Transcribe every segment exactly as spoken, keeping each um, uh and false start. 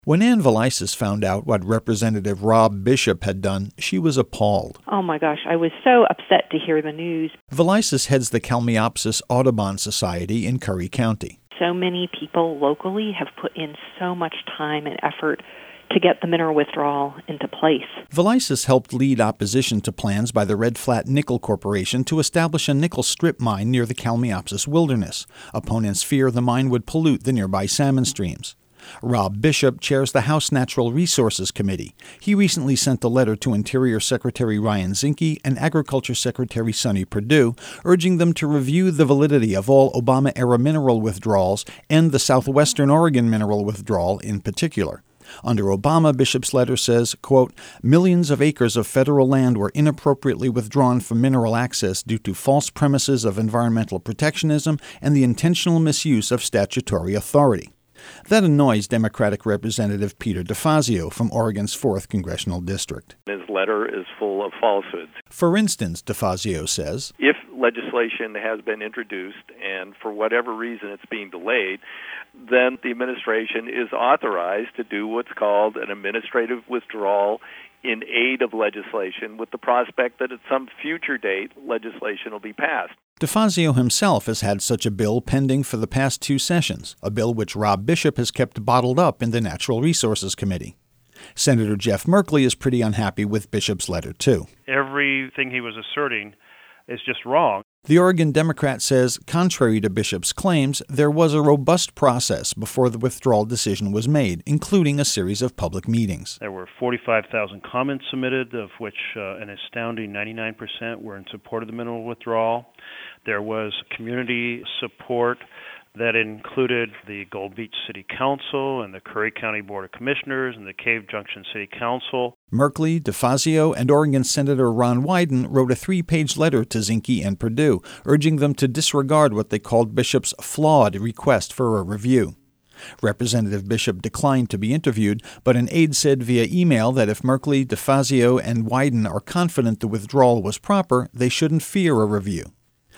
When Ann Velisis found out what Representative Rob Bishop had done, she was appalled. Oh my gosh, I was so upset to hear the news. Velisis heads the Kalmiopsis Audubon Society in Curry County. So many people locally have put in so much time and effort to get the mineral withdrawal into place. Velisis helped lead opposition to plans by the Red Flat Nickel Corporation to establish a nickel strip mine near the Kalmiopsis Wilderness. Opponents fear the mine would pollute the nearby salmon streams. Rob Bishop chairs the House Natural Resources Committee. He recently sent a letter to Interior Secretary Ryan Zinke and Agriculture Secretary Sonny Perdue, urging them to review the validity of all Obama-era mineral withdrawals and the Southwestern Oregon mineral withdrawal in particular. Under Obama, Bishop's letter says, quote, millions of acres of federal land were inappropriately withdrawn from mineral access due to false premises of environmental protectionism and the intentional misuse of statutory authority. That annoys Democratic Representative Peter DeFazio from Oregon's fourth Congressional District. His letter is full of falsehoods. For instance, DeFazio says, if legislation has been introduced and for whatever reason it's being delayed, then the administration is authorized to do what's called an administrative withdrawal in aid of legislation with the prospect that at some future date legislation will be passed. DeFazio himself has had such a bill pending for the past two sessions, a bill which Rob Bishop has kept bottled up in the Natural Resources Committee. Senator Jeff Merkley is pretty unhappy with Bishop's letter, too. Everything he was asserting is just wrong. The Oregon Democrat says, contrary to Bishop's claims, there was a robust process before the withdrawal decision was made, including a series of public meetings. There were forty-five thousand comments submitted, of which uh, an astounding ninety-nine percent were in support of the mineral withdrawal. There was community support that included the Gold Beach City Council and the Curry County Board of Commissioners and the Cave Junction City Council. Merkley, DeFazio, and Oregon Senator Ron Wyden wrote a three-page letter to Zinke and Perdue, urging them to disregard what they called Bishop's flawed request for a review. Representative Bishop declined to be interviewed, but an aide said via email that if Merkley, DeFazio, and Wyden are confident the withdrawal was proper, they shouldn't fear a review.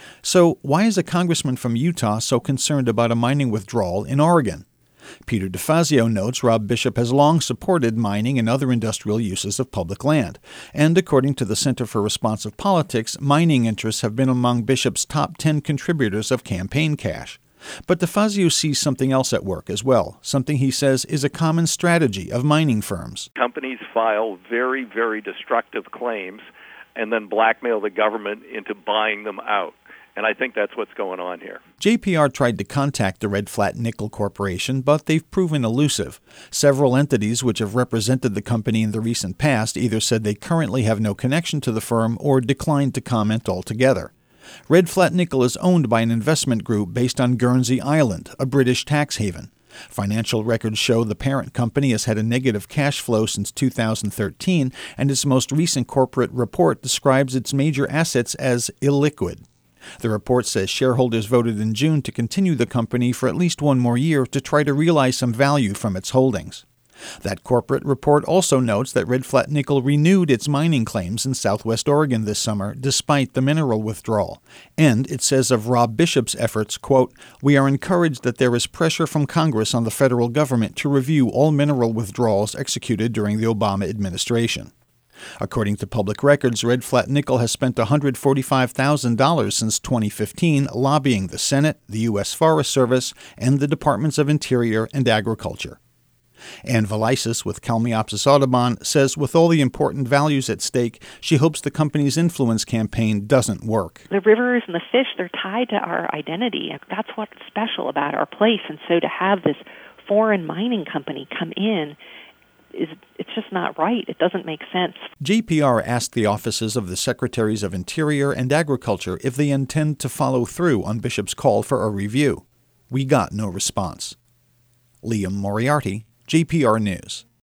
So why is a congressman from Utah so concerned about a mining withdrawal in Oregon? Peter DeFazio notes Rob Bishop has long supported mining and other industrial uses of public land. And according to the Center for Responsive Politics, mining interests have been among Bishop's top ten contributors of campaign cash. But DeFazio sees something else at work as well, something he says is a common strategy of mining firms. Companies file very, very destructive claims and then blackmail the government into buying them out. And I think that's what's going on here. J P R tried to contact the Red Flat Nickel Corporation, but they've proven elusive. Several entities which have represented the company in the recent past either said they currently have no connection to the firm or declined to comment altogether. Red Flat Nickel is owned by an investment group based on Guernsey Island, a British tax haven. Financial records show the parent company has had a negative cash flow since two thousand thirteen, and its most recent corporate report describes its major assets as illiquid. The report says shareholders voted in June to continue the company for at least one more year to try to realize some value from its holdings. That corporate report also notes that Red Flat Nickel renewed its mining claims in southwest Oregon this summer despite the mineral withdrawal. And it says of Rob Bishop's efforts, quote, we are encouraged that there is pressure from Congress on the federal government to review all mineral withdrawals executed during the Obama administration. According to public records, Red Flat Nickel has spent one hundred forty-five thousand dollars since twenty fifteen lobbying the Senate, the U S Forest Service, and the Departments of Interior and Agriculture. Ann Velisis with Kalmiopsis Audubon says with all the important values at stake, she hopes the company's influence campaign doesn't work. The rivers and the fish, they're tied to our identity. That's what's special about our place. And so to have this foreign mining company come in, is it's just not right. It doesn't make sense. J P R asked the offices of the Secretaries of Interior and Agriculture if they intend to follow through on Bishop's call for a review. We got no response. Liam Moriarty, J P R News.